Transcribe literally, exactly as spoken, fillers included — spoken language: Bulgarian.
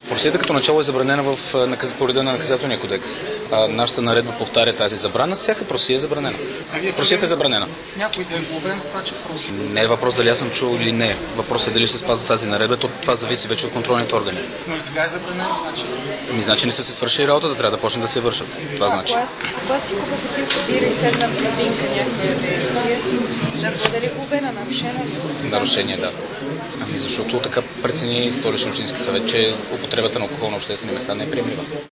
Просията като начало е забранена в наказ... по реда на наказателния кодекс. А, нашата наредба повтаря тази забрана. Всяка просия е забранена. Просията е забранена. Някой да е глобен с това, че проси. Не е въпрос дали аз съм чул или не. Въпросът е дали се спазва тази наредба. То това зависи вече от контролните органи. Но и сега е забранено, значи. Ами, значи не са се свършили работата, трябва да почнат да се вършат. Това значи. Пластикова бутилка бира и седна плодинка някаква действие. Да бъде ли глобена, нарушена? Нарушение, да. Ами защото така прецени Столичен общински съвет, че употребата на алкохол на обществени места не е приемлива.